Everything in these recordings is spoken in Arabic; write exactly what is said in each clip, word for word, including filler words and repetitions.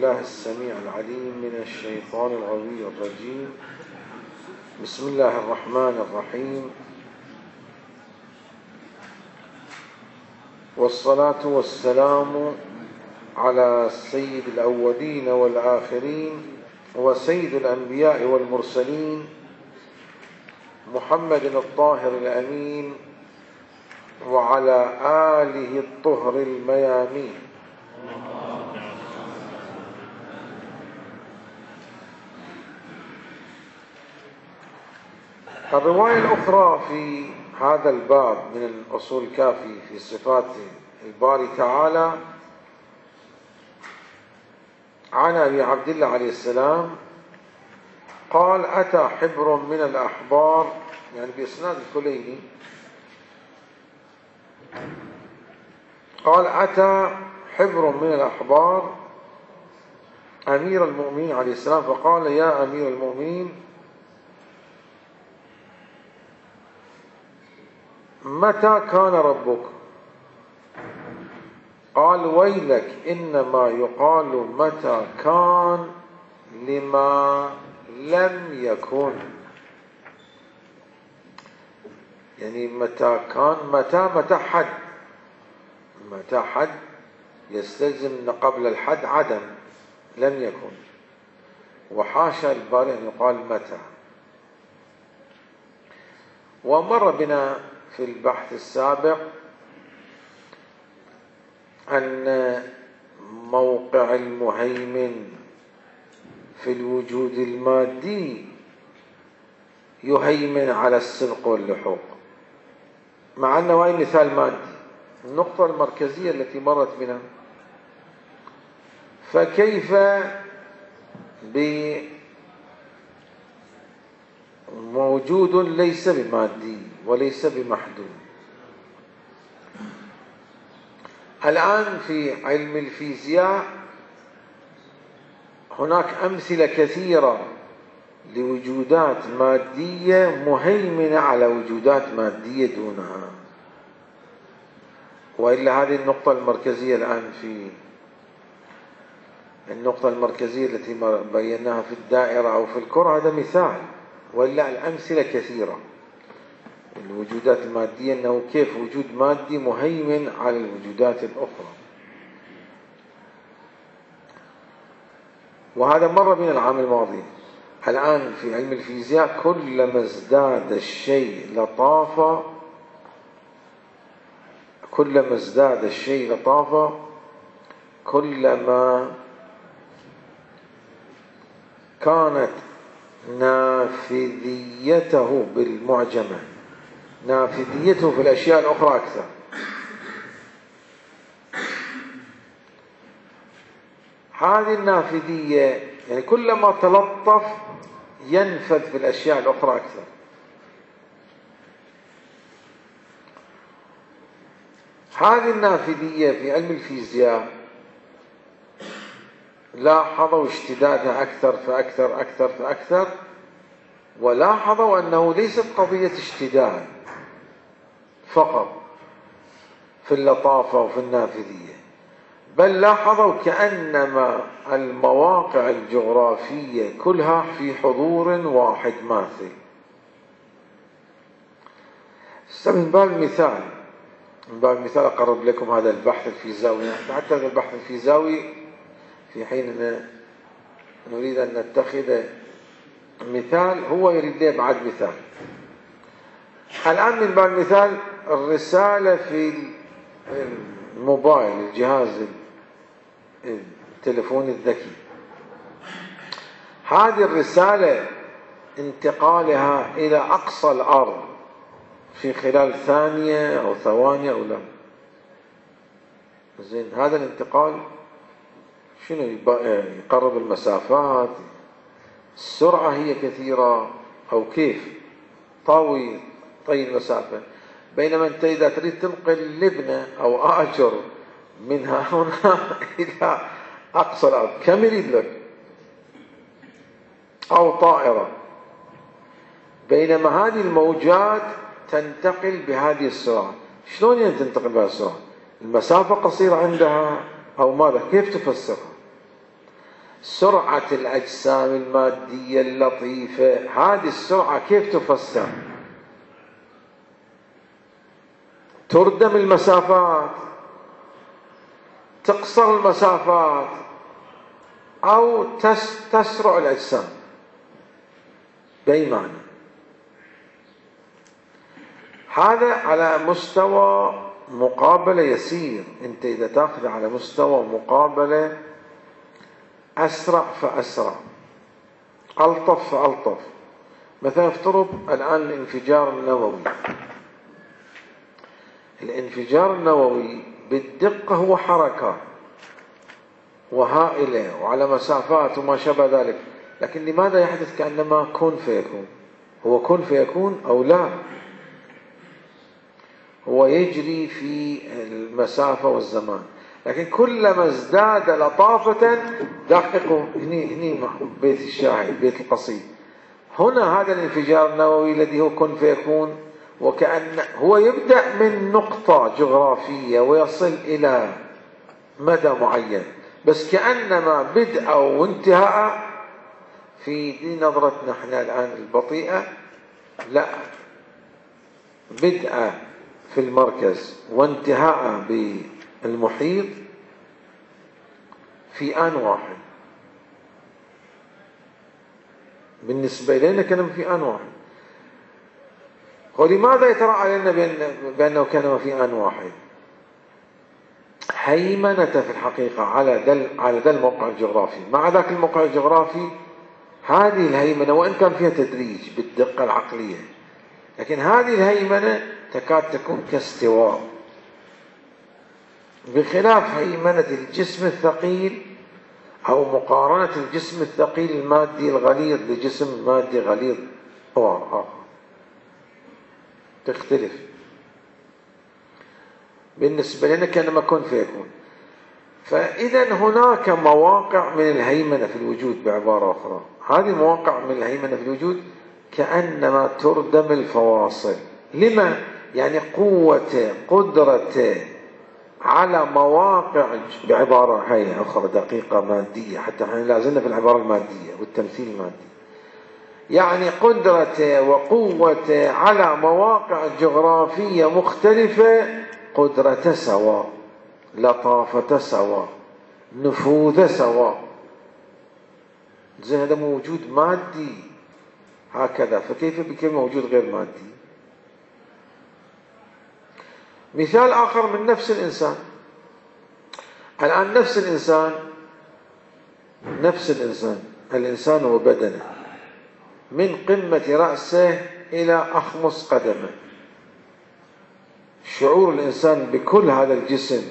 بالله السميع العليم من الشيطان الغوي الرجيم. بسم الله الرحمن الرحيم، والصلاة والسلام على سيد الأولين والآخرين وسيد الأنبياء والمرسلين محمد الطاهر الأمين وعلى آله الطهر الميامين. الرواية الأخرى في هذا الباب من الأصول الكافي في صفات الباري تعالى عن أبي عبد الله عليه السلام قال: أتى حبر من الأحبار، يعني بإسناد الكليني، قال: أتى حبر من الأحبار أمير المؤمنين عليه السلام فقال: يا أمير المؤمنين، متى كان ربك؟ قال: ويلك، إنما يقال متى كان لما لم يكن. يعني متى كان، متى متى حد، متى حد يستلزم أن قبل الحد عدم، لم يكن، وحاشا الباري أن يقال متى. ومر بنا في البحث السابق أن موقع المهيمن في الوجود المادي يهيمن على السبق واللحوق، مع أنه أي مثال مادي. النقطة المركزية التي مرت بنا: فكيف بموجود ليس بمادي وليس بمحدود؟ الآن في علم الفيزياء هناك أمثلة كثيرة لوجودات مادية مهيمنة على وجودات مادية دونها، وإلا هذه النقطة المركزية الآن في النقطة المركزية التي بيناها في الدائرة أو في الكرة، هذا مثال، وإلا الأمثلة كثيرة. الوجودات المادية أنه كيف وجود مادي مهيمن على الوجودات الأخرى، وهذا مر بنا العام الماضي. الآن في علم الفيزياء كلما ازداد الشيء لطافة، كلما ازداد الشيء لطافة كلما كانت نافذيته بالمعجمة، نافذيته في الأشياء الأخرى أكثر. هذه النافذية يعني كلما تلطف ينفذ في الأشياء الأخرى أكثر. هذه النافذية في علم الفيزياء لاحظوا اشتدادها أكثر فأكثر أكثر فأكثر، ولاحظوا أنه ليست قضية اشتداد فقط في اللطافة وفي النافذية، بل لاحظوا كأنما المواقع الجغرافية كلها في حضور واحد ماثل. من باب المثال من باب المثال أقرب لكم هذا البحث الفيزيائي. حتى هذا البحث الفيزيائي في حين نريد أن نتخذ مثال هو يريد لي بعد مثال. الآن من باب المثال الرسالة في الموبايل، الجهاز التلفون الذكي، هذه الرسالة انتقالها إلى أقصى الأرض في خلال ثانية أو ثواني أو لا، زين، هذا الانتقال شنو يقرب المسافات، السرعة هي كثيرة أو كيف طاوي طي المسافة، بينما أنت إذا تريد تنقل لبنة أو آجر منها هنا إلى أقصى الأرض كم يريد لك؟ أو طائرة، بينما هذه الموجات تنتقل بهذه السرعة. شلون يعني تنتقل بهذه السرعة؟ المسافة قصيرة عندها أو ماذا؟ كيف تفسرها؟ سرعة الأجسام المادية اللطيفة، هذه السرعة كيف تفسر؟ تردم المسافات، تقصر المسافات، أو تسرع الأجسام، بأي معنى؟ هذا على مستوى مقابلة يسير. أنت إذا تأخذ على مستوى مقابلة أسرع فأسرع، ألطف فألطف. مثلا افترض الآن الانفجار النووي. الانفجار النووي بالدقة هو حركة وهائلة وعلى مسافات وما شابه ذلك، لكن لماذا يحدث كأنما كن فيكون؟ هو كن فيكون أو لا؟ هو يجري في المسافة والزمان، لكن كلما ازداد لطافة، دققوا هني هني بيت الشاعر، بيت القصيد، هنا هذا الانفجار النووي الذي هو كن فيكون، وكأن هو يبدأ من نقطة جغرافية ويصل إلى مدى معين، بس كأنما بدء وانتهاء في دي نظرتنا احنا الآن البطيئة، لا، بدء في المركز وانتهاء بالمحيط في آن واحد. بالنسبة إلينا كان في آن واحد. ولماذا يترى علينا بأنه كان في آن واحد؟ هيمنة في الحقيقة على دل على دل الموقع الجغرافي. مع ذاك الموقع الجغرافي هذه الهيمنة وإن كان فيها تدريج بالدقة العقلية، لكن هذه الهيمنة تكاد تكون كاستواء، بخلاف هيمنة الجسم الثقيل أو مقارنة الجسم الثقيل المادي الغليظ بجسم مادي غليظ آخر، تختلف. بالنسبة لنا كان ما كن فيكون. فإذا هناك مواقع من الهيمنة في الوجود، بعبارة أخرى هذه مواقع من الهيمنة في الوجود كأنما تردم الفواصل. لما؟ يعني قوة قدرة على مواقع، بعبارة هاي أخرى دقيقة مادية، حتى احنا لازلنا في العبارة المادية والتمثيل المادي، يعني قدرة وقوة على مواقع جغرافية مختلفة، قدرة سواء، لطافة سواء، نفوذ سواء. زين هذا موجود مادي هكذا، فكيف بكل موجود غير مادي؟ مثال آخر من نفس الإنسان. الآن نفس الإنسان نفس الإنسان الإنسان وبدنه، من قمة رأسه إلى أخمص قدمه، شعور الإنسان بكل هذا الجسم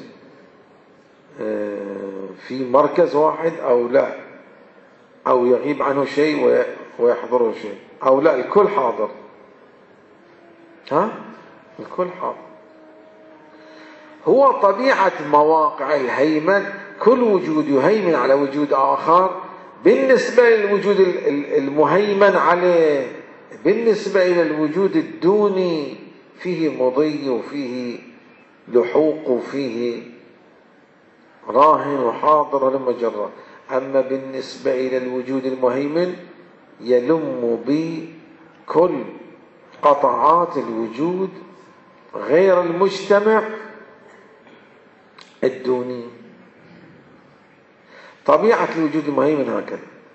في مركز واحد أو لا، أو يغيب عنه شيء ويحضره شيء، أو لا الكل حاضر. ها؟ الكل حاضر. هو طبيعة مواقع الهيمن، كل وجود يهيمن على وجود آخر بالنسبة للوجود المهيمن عليه. بالنسبة إلى الوجود الدوني فيه مضي وفيه لحوق وفيه راهن وحاضر ولما جرى. أما بالنسبة إلى الوجود المهيمن يلم بكل قطعات الوجود غير المجتمع الدوني. طبيعة الوجود المهيمن هكذا،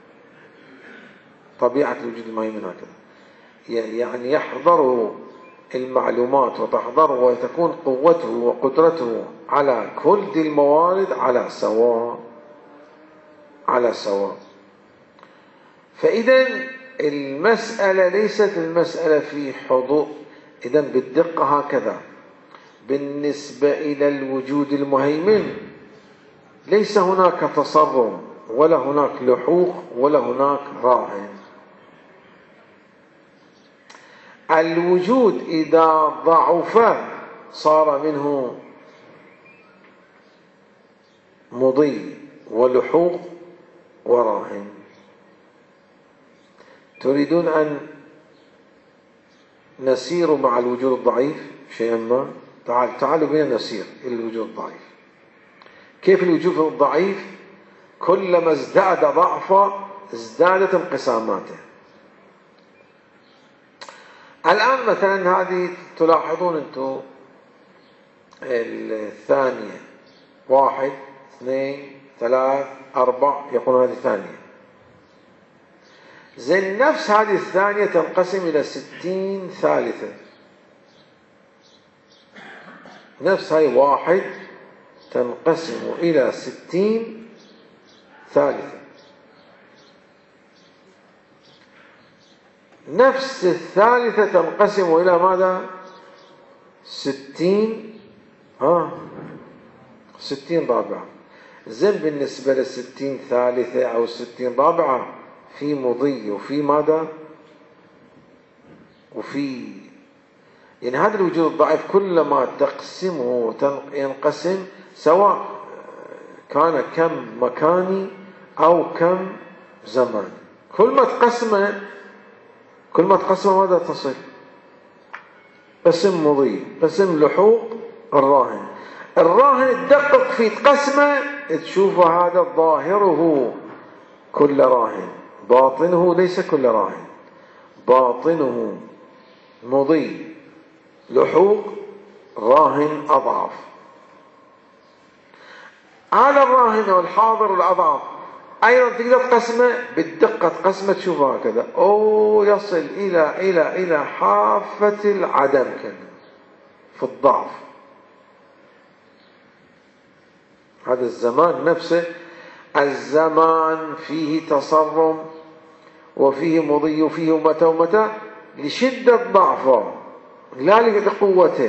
طبيعة الوجود المهيمن هكذا، يعني يحضره المعلومات وتحضره وتكون قوته وقدرته على كل ذي الموارد على سواء على سواء. فإذا المسألة ليست المسألة في حضور، إذا بالدقة هكذا. بالنسبة إلى الوجود المهيمن ليس هناك تصرم ولا هناك لحوق ولا هناك راهن. الوجود إذا ضعف صار منه مضي ولحوق وراهن. تريدون أن نسير مع الوجود الضعيف شيئا ما؟ تعال تعالوا بنا نسير إلى الوجود الضعيف. كيف الوجود الضعيف؟ كلما ازداد ضعفه ازدادت انقساماته. الآن مثلا هذه تلاحظون أنتم الثانية واحد اثنين ثلاث أربع يقولون هذه ثانية. زين نفس هذه الثانية تنقسم إلى ستين ثالثة. نفس هاي واحد تنقسم إلى ستين ثالثة. نفس الثالثة تنقسم إلى ماذا؟ ستين ها ستين رابعة. زين بالنسبة للستين ثالثة أو الستين رابعة في مضي وفي ماذا؟ وفي يعني هذا الوجود الضعيف كلما تقسمه ينقسم، سواء كان كم مكاني أو كم زمان. كل ما تقسمه كل ما تقسمه ماذا تصل؟ قسم مضي، قسم لحوق الراهن. الراهن تدقق في قسمه تشوف هذا ظاهره كل راهن، باطنه ليس كل راهن، باطنه مضي لحوق راهن أضعف. هذا الراهن والحاضر الأضعف أيضا تقدر تقسمه بالدقة، تقسمه تشوفه هكذا أو يصل إلى إلى إلى حافة العدم كذا في الضعف. هذا الزمان نفسه الزمان فيه تصرم وفيه مضي وفيه متى ومتى لشدة ضعفه لا لقوته.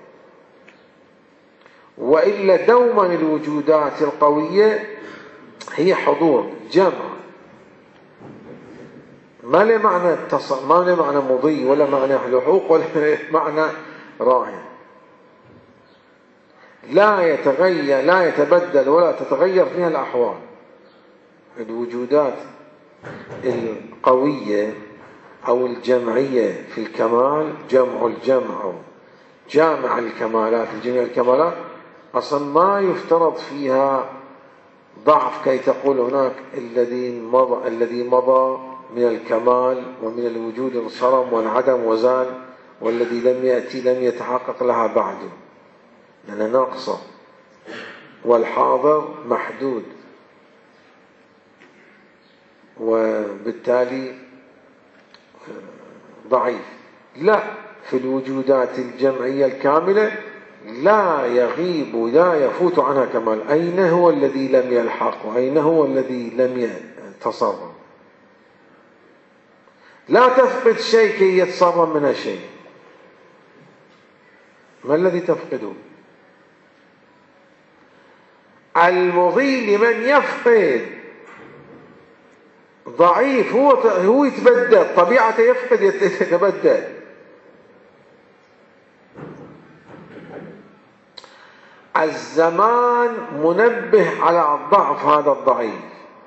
وإلا دوما الوجودات القوية هي حضور جمع، ما له معنى تص... ما له معنى مضي ولا معنى لحوق ولا معنى راهن. لا يتغير لا يتبدل ولا تتغير فيها الأحوال. الوجودات القوية أو الجمعية في الكمال، جمع الجمع أو جامع الكمالات، جميع الكمالات أصلا ما يفترض فيها ضعف كي تقول هناك الذي مضى الذي مضى من الكمال ومن الوجود انصرم وانعدم وزال، والذي لم يأتي لم يتحقق لها بعد، لأنها ناقصة، والحاضر محدود وبالتالي ضعيف. لا، في الوجودات الجمعية الكاملة لا يغيب لا يفوت عنها كمال. أين هو الذي لم يلحق وأين هو الذي لم يتصرف؟ لا تفقد شيء كي يتصرف منها شيء. ما الذي تفقده؟ المضي لمن يفقد ضعيف، هو هو يتبدل، طبيعته يفقد يتبدل. الزمان منبه على ضعف هذا الضعيف.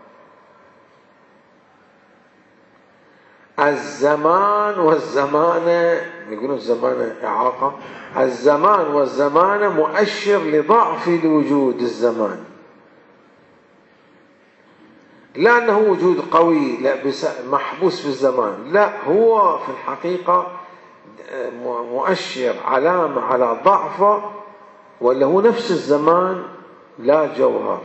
الزمان والزمانة، يقولون الزمانة إعاقة، الزمان والزمانة مؤشر لضعف الوجود. الزمان لا أنه وجود قوي لا محبوس في الزمان، لا، هو في الحقيقة مؤشر علامة على ضعفه، ولا هو نفس الزمان لا جوهر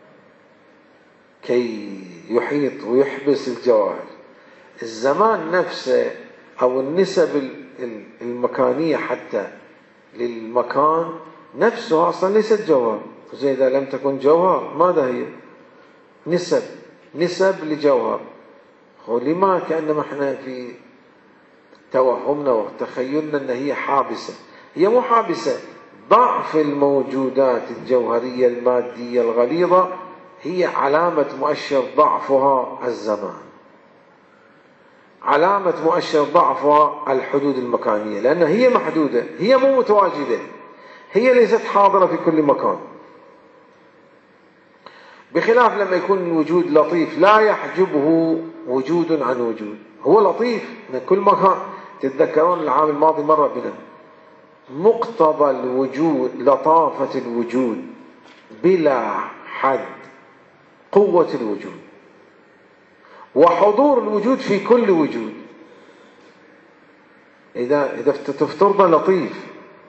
كي يحيط ويحبس الجواهر. الزمان نفسه أو النسب المكانية حتى للمكان نفسه أصلا ليست جوهر. زي إذا لم تكن جوهر ماذا هي؟ نسب نسب لجوهر. ولما كأنما احنا في توهمنا وتخيلنا أن هي حابسة. هي مو حابسة. ضعف الموجودات الجوهرية المادية الغليظة هي علامة مؤشر ضعفها الزمان، علامة مؤشر ضعفها الحدود المكانية، لأن هي محدودة، هي مو متواجدة، هي ليست حاضرة في كل مكان. بخلاف لما يكون الوجود لطيف لا يحجبه وجود عن وجود، هو لطيف من كل مكان. تتذكرون العام الماضي مرة بنا مقتضى الوجود، لطافة الوجود بلا حد قوة الوجود وحضور الوجود في كل وجود. إذا إذا تفترض لطيف،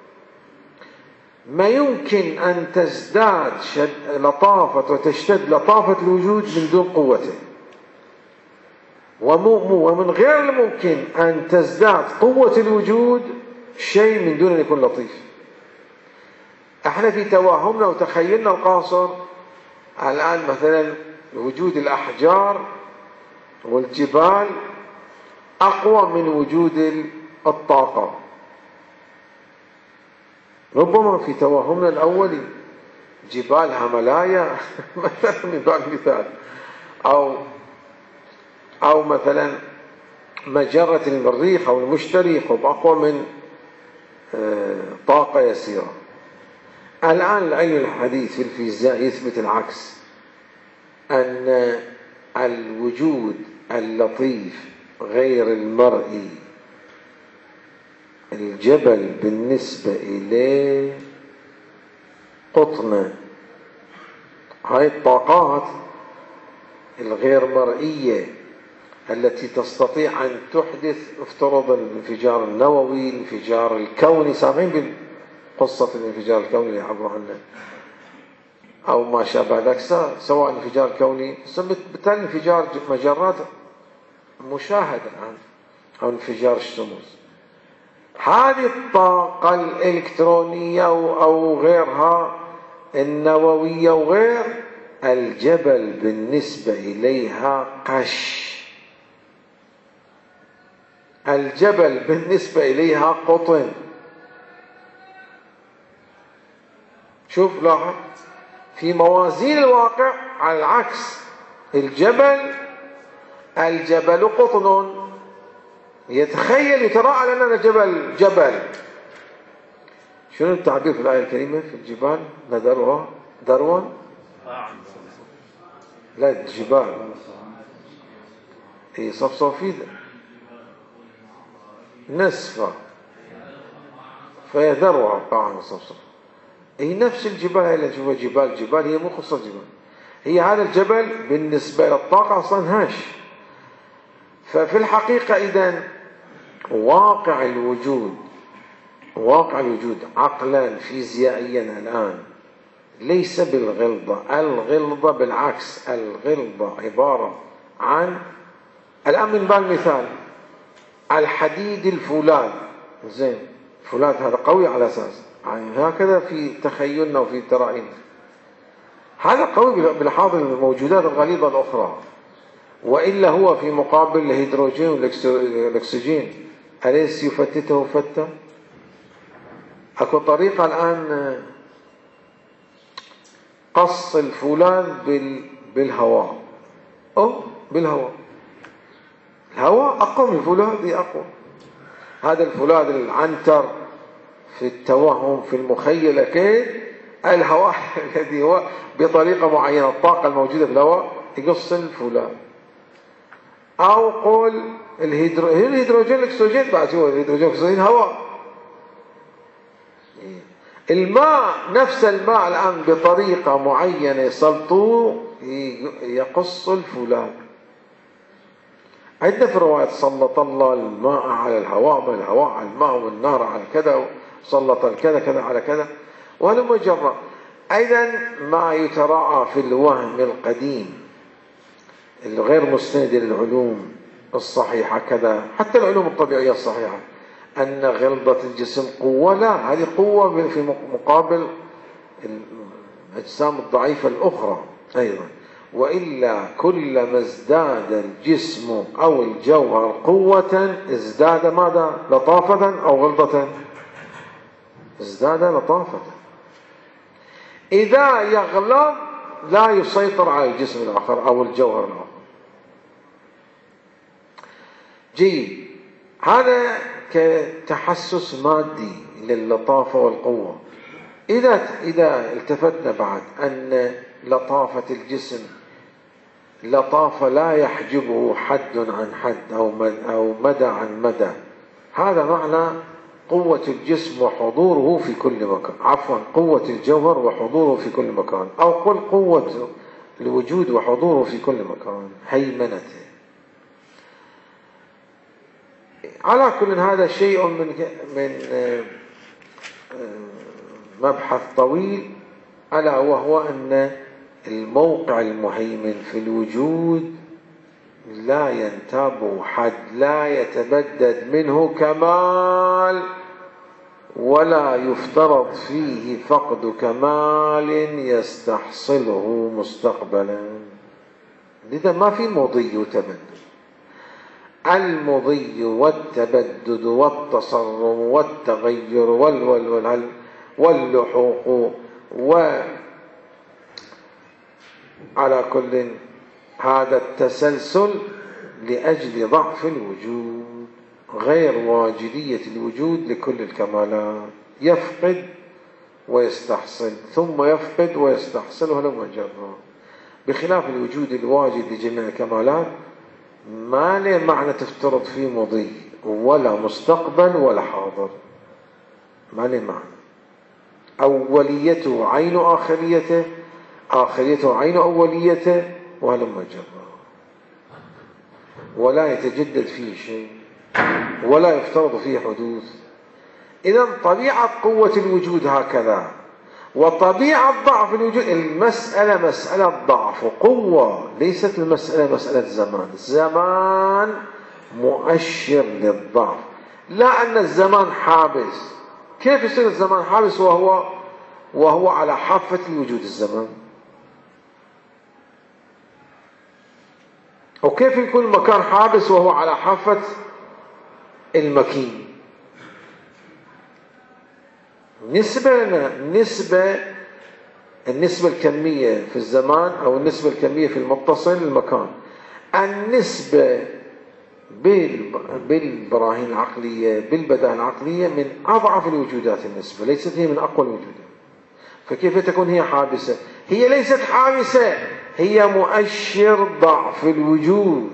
ما يمكن أن تزداد لطافة وتشتد لطافة الوجود من دون قوته، ومن غير الممكن أن تزداد قوة الوجود شيء من دون أن يكون لطيف. احنا في توهمنا وتخيلنا القاصر الآن مثلا وجود الأحجار والجبال أقوى من وجود الطاقة، ربما في توهمنا الأولي جبال هيمالايا مثلا من باب المثال، أو أو مثلا مجرة المريخ أو المشتري أقوى من طاقة يسيرة. الآن العلم الحديث في الفيزياء يثبت العكس، أن الوجود اللطيف غير المرئي، الجبل بالنسبة إليه قطنة. هاي الطاقات الغير مرئية التي تستطيع أن تحدث، افترض الانفجار النووي، الانفجار الكوني، سامعين بقصة الانفجار الكوني اللي يعبروا عنه أو ما شابه ذلك، سواء الانفجار الكوني بالتالي انفجار مجرات مشاهدة الآن أو انفجار الشموس. هذه الطاقة الإلكترونية أو غيرها النووية وغير، الجبل بالنسبة إليها قش، الجبل بالنسبة إليها قطن. شوف لاحظ في موازين الواقع على العكس، الجبل الجبل قطن، يتخيل يتراءى لنا جبل جبل. شنو التعبير في الآية الكريمة في الجبال؟ ندرها دروا، لا الجبال هي صفصفية نسفة فيذرها قاعا صفصف. هي نفس الجبال، هي اللي نشوفها جبال جبال، هي مو خصوصا جبال، هي هذا الجبل بالنسبة للطاقة أصلا هاش. ففي الحقيقة إذن واقع الوجود، واقع الوجود عقلا فيزيائيا الآن ليس بالغلظة، الغلظة بالعكس، الغلظة عبارة عن الآن من باب المثال الحديد الفولاذ، زين فولاذ هذا قوي على أساس يعني هكذا في تخيلنا وفي ترائينا، هذا قوي بلحاظ الموجودات الغليظة الأخرى، وإلا هو في مقابل الهيدروجين والأكسجين أليس يفتته فتة؟ أكو طريقة الآن قص الفولاذ بالهواء أو بالهواء، الهواء أقوى من الفولاذ، أقوى. هذا الفولاذ العنتر في التوهم في المخيلة كيف الهواء الذي هو بطريقة معينة الطاقة الموجودة في الهواء يقص الفولاذ. أو قول الهيدرو... الهيدروجين الأكسجين، بعد هو الهيدروجين الأكسجين هواء. الماء نفس الماء الآن بطريقة معينة يسلطوه يقص الفولاذ. عندنا في الرواية سلط الله الماء على الهواء والهواء على الماء والنار على كذا، وسلط الكذا كذا على كذا، وهذا مجرد. أيضا ما يتراءى في الوهم القديم الغير مسند للعلوم الصحيحة كذا، حتى العلوم الطبيعية الصحيحة، أن غلظة الجسم قوة، لا، هذه قوة في مقابل الأجسام الضعيفة الأخرى أيضا. وإلا كلما ازداد الجسم أو الجوهر قوة ازداد ماذا؟ لطافة أو غلظة؟ ازداد لطافة. إذا يغلظ لا يسيطر على الجسم الآخر أو الجوهر الآخر. جيد، هذا كتحسس مادي للطافة والقوة. إذا إذا التفتنا بعد أن لطافة الجسم لطافة لا يحجبه حد عن حد أو أو مدى عن مدى، هذا معنى قوة الجسم وحضوره في كل مكان، عفوا قوة الجوهر وحضوره في كل مكان، أو قل قوة الوجود وحضوره في كل مكان، هيمنته. على كل هذا شيء من من مبحث طويل، ألا وهو أن الموقع المهيمن في الوجود لا ينتابه حد، لا يتبدد منه كمال، ولا يفترض فيه فقد كمال يستحصله مستقبلا. لذا ما في مضي وتبدد. المضي والتبدد والتصرم والتغير والول واللحوق، وعلى كل هذا التسلسل لأجل ضعف الوجود، غير واجدية الوجود لكل الكمالات، يفقد ويستحصل ثم يفقد ويستحصل ولم يجرى، بخلاف الوجود الواجد لجميع الكمالات ما له معنى تفترض فيه مضي ولا مستقبل ولا حاضر، ما له معنى. أوليته عين آخريته، آخريته عين أوليته، ولم يجرى، ولا يتجدد فيه شيء ولا يفترض فيه حدوث. إذن طبيعة قوة الوجود هكذا، وطبيعة ضعف الوجود، المسألة مسألة ضعف وقوة، ليست المسألة مسألة زمان. الزمان مؤشر للضعف، لا أن الزمان حابس. كيف يصير الزمان حابس وهو وهو على حافة الوجود الزمان؟ وكيف يكون المكان حابس وهو على حافة المكين؟ نسبة نسبة النسبة الكمية في الزمان أو النسبة الكمية في المتصل المكان. النسبة بالبراهين العقلية بالبدائل العقلية من أضعف الوجودات النسبة، ليست هي من أقوى الوجودات. فكيف تكون هي حابسة؟ هي ليست حابسة، هي مؤشر ضعف الوجود،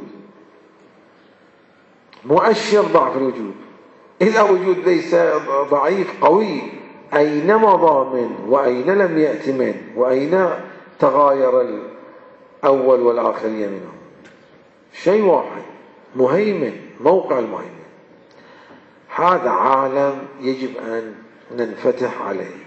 مؤشر ضعف الوجود. إذا وجود ليس ضعيف قوي، أين مضى من وأين لم يأت من وأين تغاير الأول والآخرية منه؟ شيء واحد مهيمن، موقع المهيمن. هذا عالم يجب أن ننفتح عليه،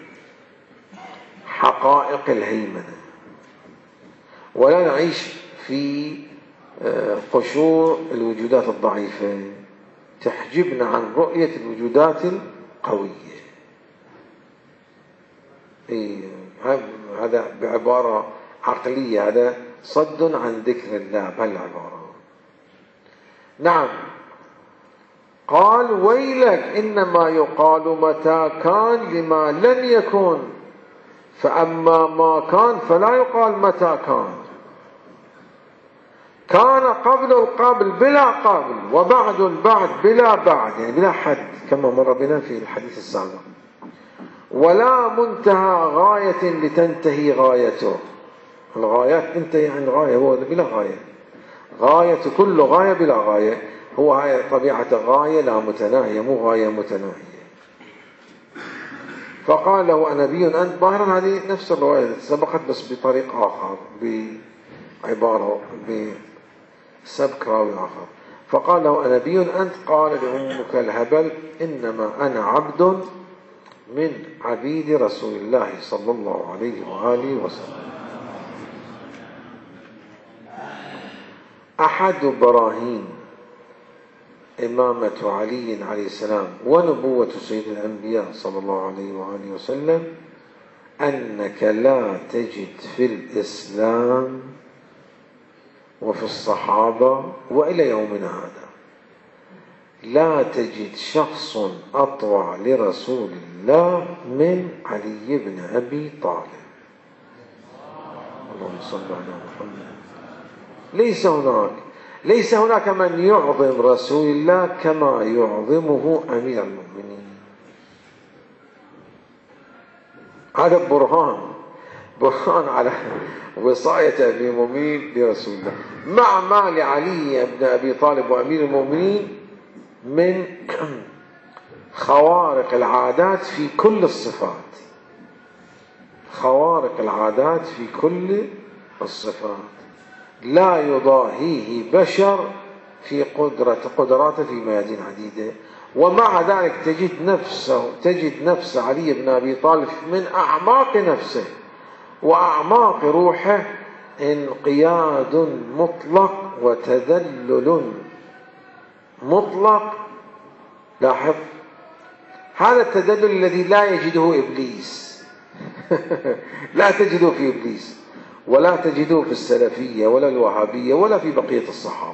حقائق الهيمنة، ولا نعيش في قشور الوجودات الضعيفة تحجبنا عن رؤية الوجودات القوية. إيه هذا بعبارة عقلية، هذا صد عن ذكر الله بهالعبارة. نعم، قال ويلك إنما يقال متى كان لما لن يكون، فأما ما كان فلا يقال متى كان. كان قبل القبل بلا قبل، وبعد البعد بلا بعد، يعني بلا حد كما مر بنا في الحديث السابق. ولا منتهى غاية لتنتهي غايته. الغايات تنتهي عن غاية، هو بلا غاية. غاية كل غاية بلا غاية، هو هاي طبيعة غاية لا متناهية، مو غاية متناهية. فقال له أنبي أنت، ظاهرا هذه نفس الرواية سبقت بس بطريق آخر، بعبارة بسبك راوي آخر. فقال له أنبي أنت؟ قال لأمك الهبل إنما أنا عبد من عبيد رسول الله صلى الله عليه وآله وسلم. أحد براهين إمامة علي عليه السلام ونبوة سيد الأنبياء صلى الله عليه وآله وسلم أنك لا تجد في الإسلام وفي الصحابة وإلى يومنا هذا لا تجد شخص أطوع لرسول الله من علي بن أبي طالب. اللهم صل على محمد. ليس هناك ليس هناك من يعظم رسول الله كما يعظمه أمير المؤمنين. هذا برهان برهان على وصاية أمير المؤمنين لرسول الله، مع ما لعلي بن أبي طالب وأمير المؤمنين من خوارق العادات في كل الصفات، خوارق العادات في كل الصفات، لا يضاهيه بشر في قدرة قدراته في ميادين عديدة. ومع ذلك تجد نفسه تجد نفس علي بن أبي طالب من أعماق نفسه وأعماق روحه انقياد مطلق وتذلل مطلق. لاحظ هذا التذلل الذي لا يجده إبليس لا تجده في إبليس، ولا تجده في السلفية ولا الوهابية ولا في بقية الصحابة.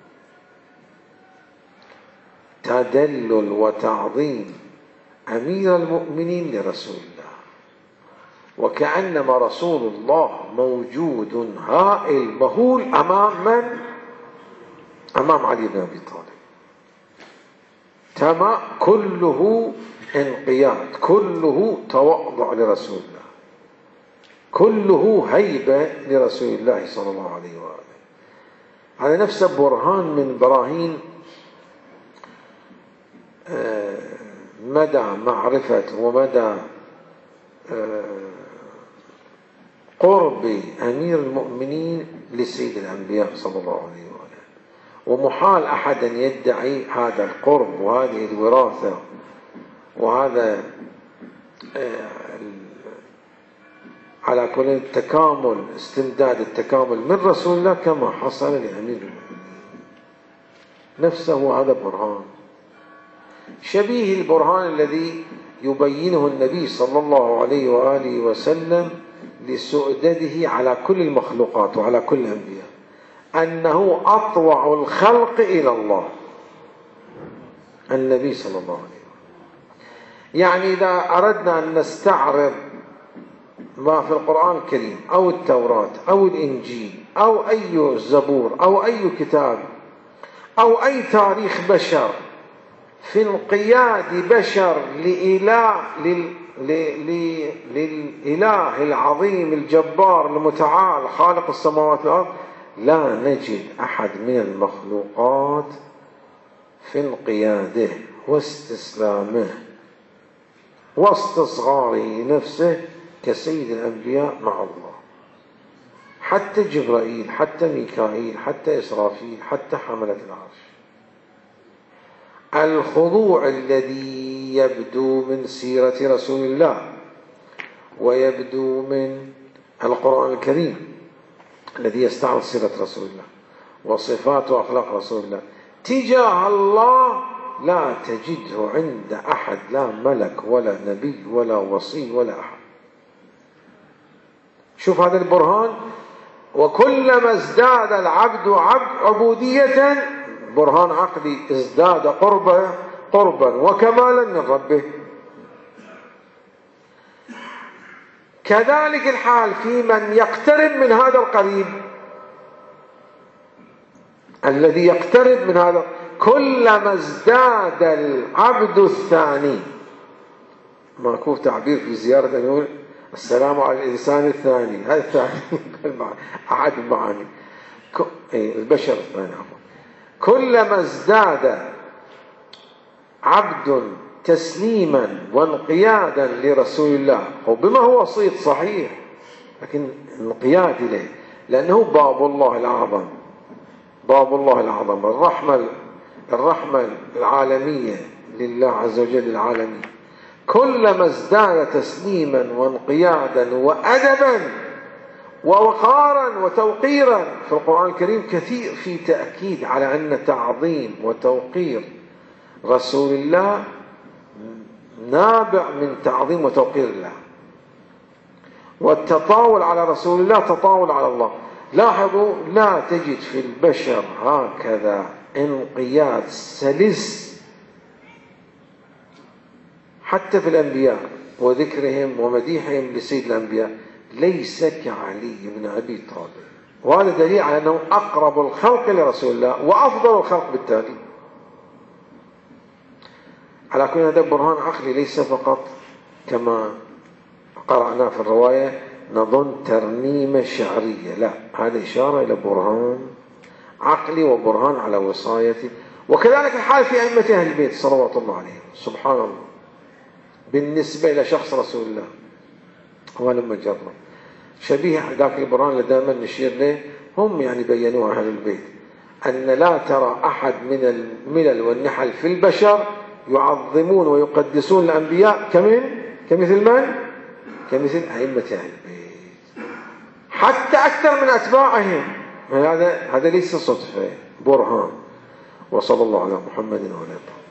تدلل وتعظيم أمير المؤمنين لرسول الله، وكأنما رسول الله موجود هائل مهول أمام من؟ أمام علي بن أبي طالب. تمام، كله انقياد، كله تواضع لرسول الله، كله هيبة لرسول الله صلى الله عليه وآله. هذا نفسه برهان من براهين مدى معرفة ومدى قرب أمير المؤمنين لسيد الأنبياء صلى الله عليه وآله. ومحال أحد أن يدعي هذا القرب وهذه الوراثة وهذا على كل التكامل، استمداد التكامل من رسول الله كما حصل لأمير المؤمنين نفسه. هذا برهان شبيه البرهان الذي يبينه النبي صلى الله عليه وآله وسلم لسؤدده على كل المخلوقات وعلى كل الأنبياء، أنه أطوع الخلق إلى الله النبي صلى الله عليه وسلم. يعني إذا أردنا أن نستعرض ما في القرآن الكريم أو التوراة أو الإنجيل أو أي زبور أو أي كتاب أو أي تاريخ بشر في انقياد بشر لإله للإله العظيم الجبار المتعال خالق السماوات والأرض، لا نجد أحد من المخلوقات في انقياده واستسلامه واستصغاره نفسه كسيد الأنبياء مع الله. حتى جبرائيل، حتى ميكائيل، حتى إسرافيل، حتى حملة العرش. الخضوع الذي يبدو من سيرة رسول الله ويبدو من القرآن الكريم الذي يستعرض سيرة رسول الله وصفات وأخلاق رسول الله تجاه الله، لا تجده عند أحد، لا ملك ولا نبي ولا وصي ولا أحد. شوف هذا البرهان. وكلما ازداد العبد عبد عبودية، برهان عقلي، ازداد قربا قربا وكمالا من ربه. كذلك الحال في من يقترب من هذا القريب الذي يقترب من هذا، كلما ازداد العبد الثاني. ماكو تعبير في زيارة يقول السلام على الإنسان الثاني، هذا الثاني أحد المعاني البشر الثاني. كلما ازداد عبد تسليما وانقيادا لرسول الله، وبما هو وسيط صحيح لكن انقياد إليه، لأنه باب الله الأعظم، باب الله الأعظم، الرحمة الرحمة العالمية لله عز وجل العالمين. كلما ازداد تسليما وانقيادا وأدبا ووقارا وتوقيرا. في القرآن الكريم كثير في تأكيد على أن تعظيم وتوقير رسول الله نابع من تعظيم وتوقير الله، والتطاول على رسول الله تطاول على الله. لاحظوا، لا تجد في البشر هكذا انقياد سلس حتى في الأنبياء وذكرهم ومديحهم لسيد الأنبياء ليس كعلي بن أبي طالب. وهذا دليل على أنه أقرب الخلق لرسول الله وأفضل الخلق بالتالي. على كل هذا برهان عقلي، ليس فقط كما قرأنا في الرواية نظن ترنيمة شعرية، لا، هذا إشارة إلى برهان عقلي وبرهان على وصايته. وكذلك الحال في أئمة أهل البيت صلوات الله عليهم. سبحان الله، بالنسبة إلى شخص رسول الله ولما جرب شبيه ذاك البرهان اللي دائما نشير له، هم يعني بينوها أهل البيت، أن لا ترى أحد من الملل والنحل في البشر يعظمون ويقدسون الأنبياء كمن كمثل من؟ كمثل أئمة أهل البيت، حتى أكثر من أتباعهم. هذا هذا ليس صدفة، برهان. وصلى الله على محمد وعلى آله.